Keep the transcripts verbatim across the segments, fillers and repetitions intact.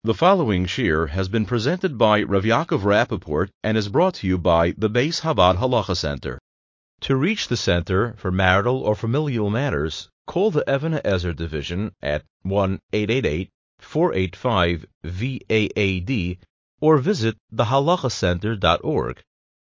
The following shir has been presented by Rav Yaakov Rappaport and is brought to you by the Beis Chabad Halacha Center. To reach the center for marital or familial matters, call the Even HaEzer division at one eight eight eight, four eight five, V A A D or visit the halacha center dot org.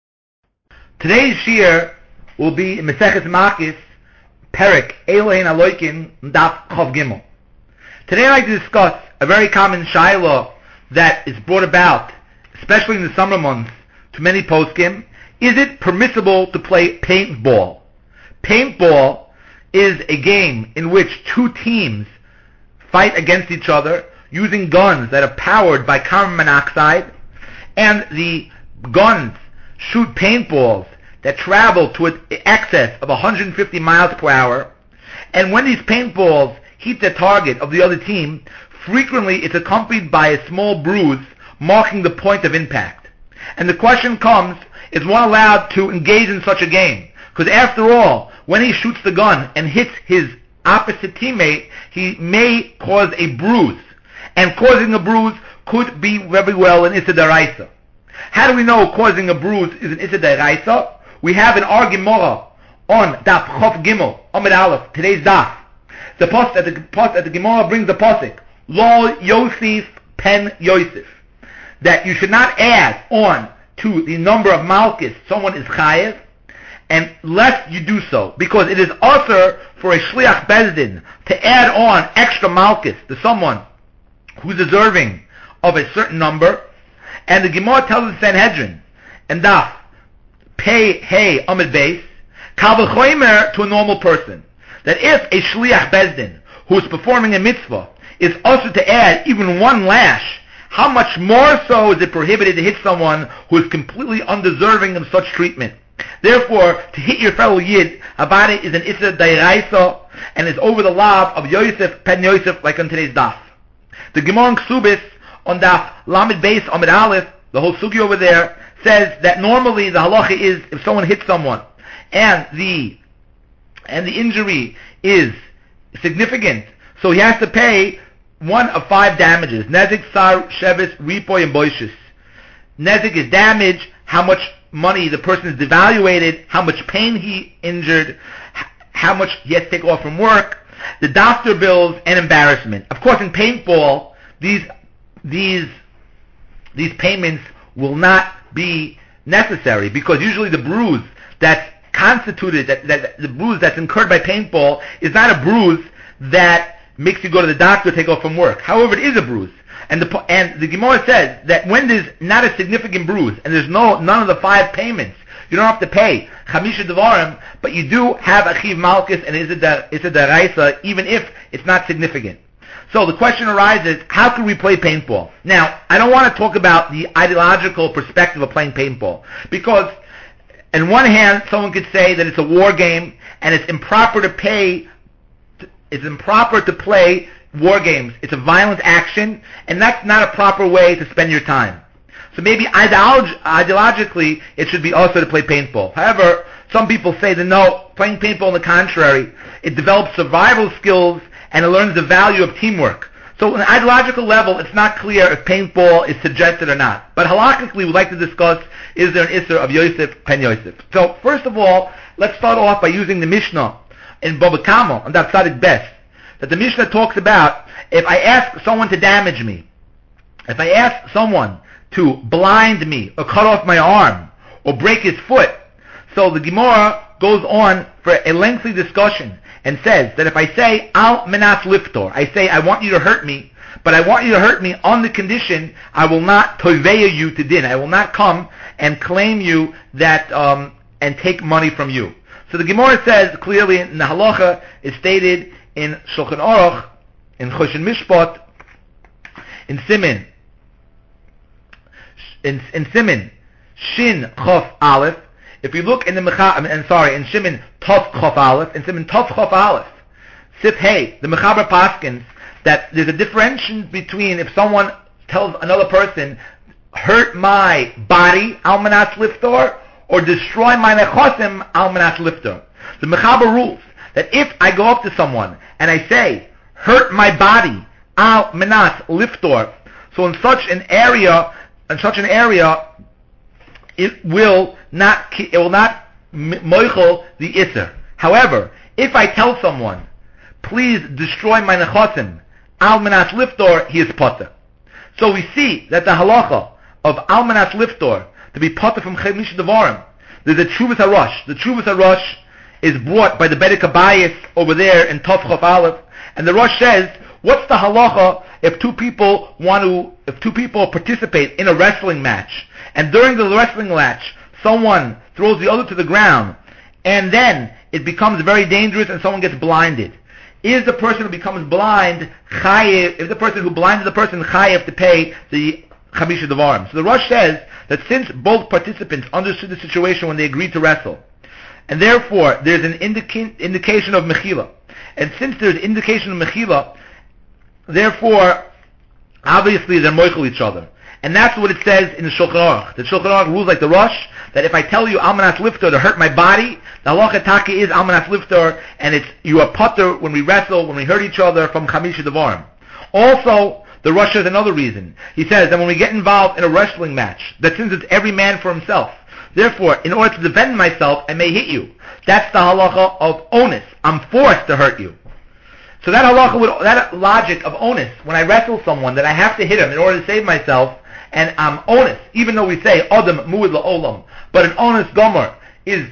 Today's shir will be in Maseches Makis, Perek Elohein Aloikin, Daf Chav Gimel. Today I'd like to discuss a very common shiloh that is brought about, especially in the summer months, to many poskim. Is it permissible to play paintball? Paintball is a game in which two teams fight against each other using guns that are powered by carbon monoxide, and the guns shoot paintballs that travel to an excess of one hundred fifty miles per hour, and when these paintballs hit the target of the other team, frequently it's accompanied by a small bruise marking the point of impact. And the question comes, is one allowed to engage in such a game? Because after all, when he shoots the gun and hits his opposite teammate, he may cause a bruise. And causing a bruise could be very well an Issa D'Oraisa. How do we know causing a bruise is an Issa D'Oraisa? We have in our Gemara on Daf Chav Gimel, Amud Aleph, today's Daf. The post at the post at the Gemara brings the pasuk, Lo Yosef Pen Yosef, that you should not add on to the number of malchus someone is chayev, and lest you do so, because it is usher for a shliach bezdin to add on extra malchus to someone who's deserving of a certain number. And the Gemara tells the Sanhedrin, and Daf Pei Hey Amid Beis, Kal v'chomer to a normal person, that if a shliach bezdin who is performing a mitzvah is also to add even one lash, how much more so is it prohibited to hit someone who is completely undeserving of such treatment? Therefore, to hit your fellow Yid, about it is an Issa D'Oraisa, and is over the lav of Yosef Pen Yosef, like on today's Daf. The Gemara in Ksubis on Daf Lamed Beis Amid Aleph, the whole sugi over there, says that normally the halacha is if someone hits someone and the and the injury is significant, so he has to pay one of five damages. Nezik, Sar, Shevis, Ripoy, and Boishis. Nezik is damage, how much money the person is devaluated, how much pain he injured, how much he has to take off from work, the doctor bills, and embarrassment. Of course, in paintball, these these these payments will not be necessary, because usually the bruise that's constituted, that, that the bruise that's incurred by paintball is not a bruise that makes you go to the doctor, take off from work. However, it is a bruise. And the and the Gemara says that when there's not a significant bruise and there's no none of the five payments, you don't have to pay Chamisha Devarim, but you do have a Chiv Malchus and it's a D'Oraisa, even if it's not significant. So the question arises, how can we play paintball? Now, I don't want to talk about the ideological perspective of playing paintball, because on one hand, someone could say that it's a war game and it's improper to pay, it's improper to play war games. It's a violent action, and that's not a proper way to spend your time. So maybe ideolog- ideologically, it should be also to play paintball. However, some people say that no, playing paintball on the contrary, it develops survival skills and it learns the value of teamwork. So on an ideological level, it's not clear if paintball is suggested or not. But halakhically, we'd like to discuss, is there an Isser of Yosef Pen Yosef? So first of all, let's start off by using the Mishnah in Baba Kama, on that Tzadik Best, that the Mishnah talks about, if I ask someone to damage me, if I ask someone to blind me, or cut off my arm, or break his foot, so the Gemara goes on for a lengthy discussion, and says that if I say, Al Menas Liftor, I say, I want you to hurt me, but I want you to hurt me on the condition I will not toveya you to din. I will not come and claim you that, um, and take money from you. So the Gemara says clearly in the halacha, is stated in Shulchan Aruch, in Choshen Mishpat, in Simin, in, in Simin, Shin Chof Aleph. If you look in the Mecha, and sorry, in Simin Tov Chof Aleph, in Simin Tov Chof Aleph, Sif Hey, the Mechaber Paskins, that there's a differentiation between if someone tells another person, hurt my body, Almanas Liftor, or destroy my nechosim, Almanas Liftor. The Mechaber rules that if I go up to someone and I say, hurt my body, Almanas Liftor, So in such an area, in such an area, it will not, it will not moichel the Isser. However, if I tell someone, please destroy my nechosim, al menas liftor, he is potter. So we see that the halacha of al menas liftor, to be potter from chemish devarim, there's a Tshuvas HaRosh. The Tshuvas HaRosh is brought by the Bedek Abayis over there in Tov Chof Aleph, and the Rosh says, what's the halacha if two people want to, if two people participate in a wrestling match, and during the wrestling match, someone throws the other to the ground, and then it becomes very dangerous and someone gets blinded. Is the person who becomes blind chayev, if the person who blinded the person chayev to pay the Chamisha Devarim? So the Rosh says that since both participants understood the situation when they agreed to wrestle, and therefore there's an indica- indication of Mechila, and since there's indication of Mechila, therefore obviously they're moichel each other. And that's what it says in the Shulchan Aruch. The Shulchan Aruch rules like the Rosh, that if I tell you Almanas Liftor to hurt my body, the halacha taka is Almanas Liftor, and it's, you are potter when we wrestle, when we hurt each other from Chamisha Devarim. Also, the Rosh has another reason. He says that when we get involved in a wrestling match, that since it's every man for himself, therefore, in order to defend myself, I may hit you. That's the halacha of onus. I'm forced to hurt you. So that halacha, would, that logic of onus, when I wrestle someone, that I have to hit him in order to save myself, and I'm onus, even though we say Adam mu'ud la'olam, but an onus gomer is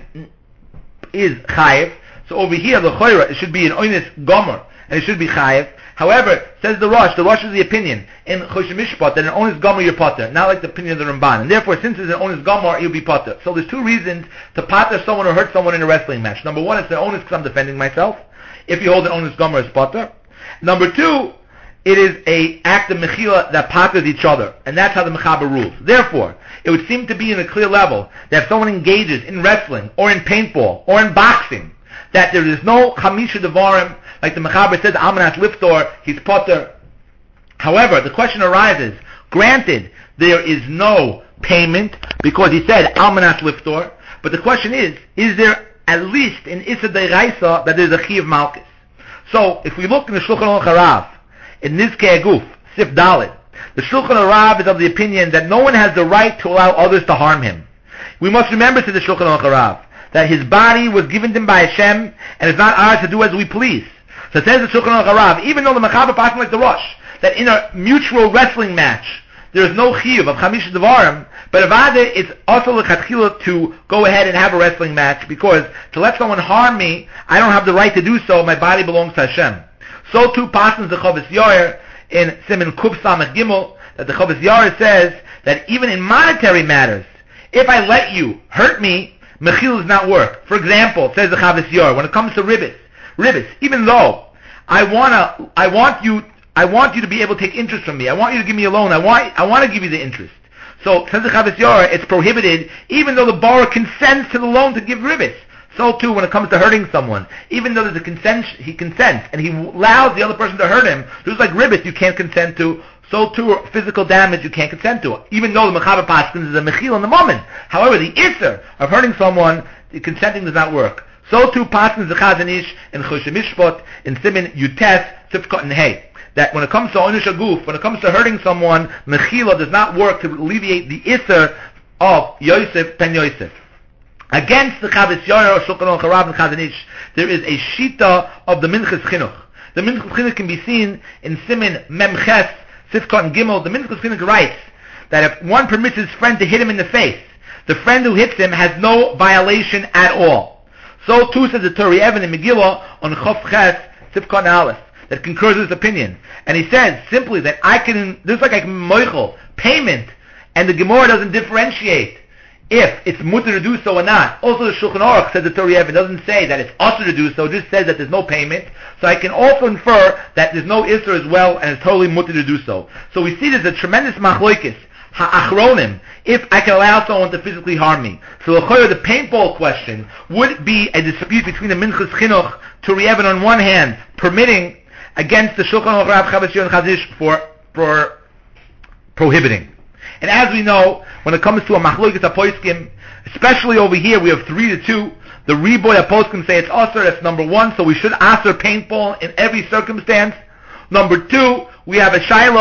is chayev. So over here, the choira, it should be an onus gomer, and it should be chayev. However, says the Rosh, the Rosh is the opinion in Choshen Mishpat that an onus gomer you're potter, not like the opinion of the Ramban. And therefore, since it's an onus gomer, you'll be potter. So there's two reasons to potter someone or hurt someone in a wrestling match. Number one, it's the onus because I'm defending myself. If you hold an onus gomer as potter. Number two, it is a act of mechila that potters each other, and that's how the mechaber rules. Therefore, it would seem to be in a clear level that if someone engages in wrestling, or in paintball, or in boxing, that there is no chamisha devarim, like the mechaber says, Almanas Liftor, he's potter. However, the question arises, granted, there is no payment, because he said Almanas Liftor, but the question is, is there at least in Issa Deiraisa that there's a Chi of Malchus? So, if we look in the Shulchan Aruch Harav, in Nizkei Aguf, Sif Dalet, the Shulchan Aruch is of the opinion that no one has the right to allow others to harm him. We must remember, to the Shulchan Aruch, that his body was given to him by Hashem, and it's not ours to do as we please. So it says the Shulchan Aruch, even though the Mechaber passing like the Rosh, that in a mutual wrestling match, there is no chiyuv of Chamisha Devarim, but avada, it's also l'chatchila to go ahead and have a wrestling match, because to let someone harm me, I don't have the right to do so, my body belongs to Hashem. So too passes the Chavis Yair in Siman Kuf Samach Gimel, that the Chavis Yair says that even in monetary matters, if I let you hurt me, mechil does not work. For example, says the Chavis Yair, when it comes to ribbis, ribbis, even though I wanna, I want you, I want you to be able to take interest from me, I want you to give me a loan, I want, I want to give you the interest. So says the Chavis Yair, it's prohibited, even though the borrower consents to the loan to give ribbis. So too, when it comes to hurting someone, even though there's a consent, he consents, and he allows the other person to hurt him, just like ribbis you can't consent to, so too physical damage you can't consent to, even though the Mechaber Paskins is a mechil in the moment. However, the isser of hurting someone, the consenting does not work. So too Paskins the Chazon Ish in Choshen Mishpat, in Siman Yutes, Sifkot and Hay, that when it comes to Onish Aguf, when it comes to hurting someone, mechila does not work to alleviate the isser of Yosef Pen Yosef. Against the Chavis Yair, Shulchan Aruch Harav, and Chazon Ish, there is a shita of the Minchas Chinuch. The Minchas Chinuch can be seen in Siman Memches, Sifkot and Gimel. The Minchas Chinuch writes that if one permits his friend to hit him in the face, the friend who hits him has no violation at all. So too says the Torah Evan in Megillah on Chof Ches, Sifkot and Aleph, that concurs with this opinion. And he says simply that I can, just like I can moichel, payment, and the Gemara doesn't differentiate if it's mutter to do so or not. Also the Shulchan Aruch says the Torah Evan doesn't say that it's usher to do so, it just says that there's no payment. So I can also infer that there's no isser as well, and it's totally mutter to do so. So we see there's a tremendous machloikis, ha'achronim, if I can allow someone to physically harm me. So the paintball question would be a dispute between the Minchas Chinuch, Torah Evan on one hand, permitting, against the Shulchan Aruch Rav Chavis Yair and Chazon Ish for, for prohibiting. And as we know, when it comes to a machlokas aposkim, especially over here, we have three to two. The reboy aposkim say it's usher, that's number one, so we should usher paintball in every circumstance. Number two, we have a shaila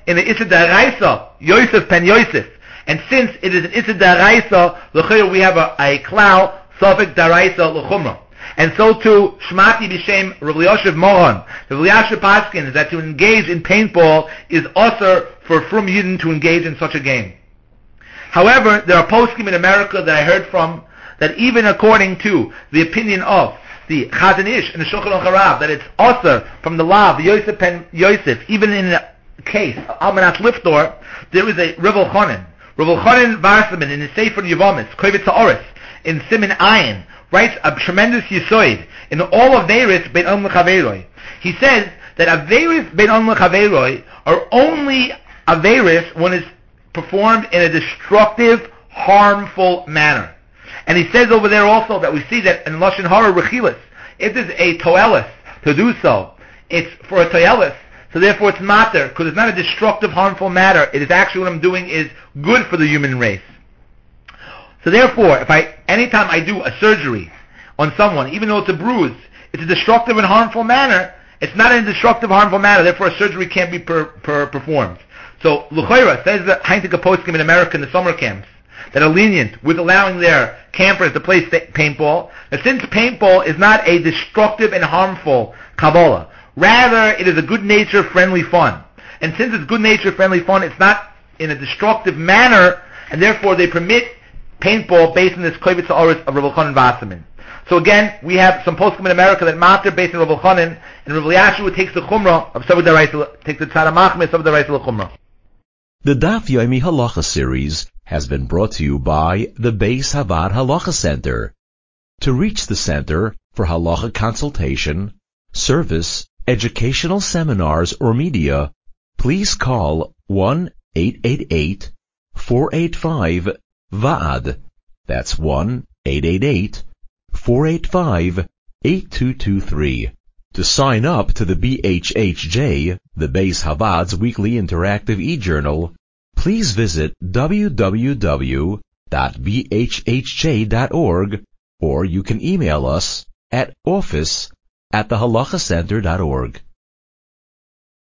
in the Issa D'Araisa, Yosef Pen Yosef. And since it is an Issa D'Araisa, l'chayr we have a, a klal, Sofik D'Araisa l'chumra. And so too, Shmati B'Shem Rav Elyashiv Mohan. Rav Elyashiv Paskin is that to engage in paintball is usher for Frum Yidden to engage in such a game. However, there are poskim in America that I heard from that even according to the opinion of the Chazon Ish and the Shulchan Aruch Harav, that it's usher from the law of the Yosef Pen Yosef, even in a case of Almanat Liftor, there is a Rav Elchanan. Rav Elchanan Varsaman in his Sefer Yevomis, Kovetz Ha'oretz, in Siman Ayin, writes a tremendous yisoid in all of Averis Ben Om L'Chaveroi. He says that Averis Ben Om L'Chaveroi are only Averis when it's performed in a destructive, harmful manner. And he says over there also that we see that in Lashon Hara Rechilas, if there's a toelis to do so, it's for a toelis, so therefore it's matter, because it's not a destructive, harmful matter. It is actually what I'm doing is good for the human race. So therefore, if I, anytime I do a surgery on someone, even though it's a bruise, it's a destructive and harmful manner, it's not in a destructive, harmful manner, therefore a surgery can't be per, per, performed. So, L'chayra says the Heintika Poskim in America in the summer camps, that are lenient with allowing their campers to play st- paintball, that since paintball is not a destructive and harmful Kabbalah, rather it is a good-natured, friendly fun. And since it's good-natured, friendly fun, it's not in a destructive manner, and therefore they permit paintball based on this Kovetz Ha'oretz of Rav Elchanan Vasserman. So again, we have some poskim in America that matter based on Rav Elchanan, and Rav Elyashiv takes the Chumrah of Sovek D'Araisa, takes the Tzad HaMachmir of Sovek D'Araisa L'Chumrah. The Daf Yomi Halacha series has been brought to you by the Beis Havad Halacha Center. To reach the center for halacha consultation, service, educational seminars, or media, please call one eight eight eight, four eight five, V A D. That's one eight eight eight, four eight five, eight two two three. To sign up to the B H H J, the Beis Havad's weekly interactive e-journal, please visit w w w dot b h h j dot org, or you can email us at office at the halacha center dot org.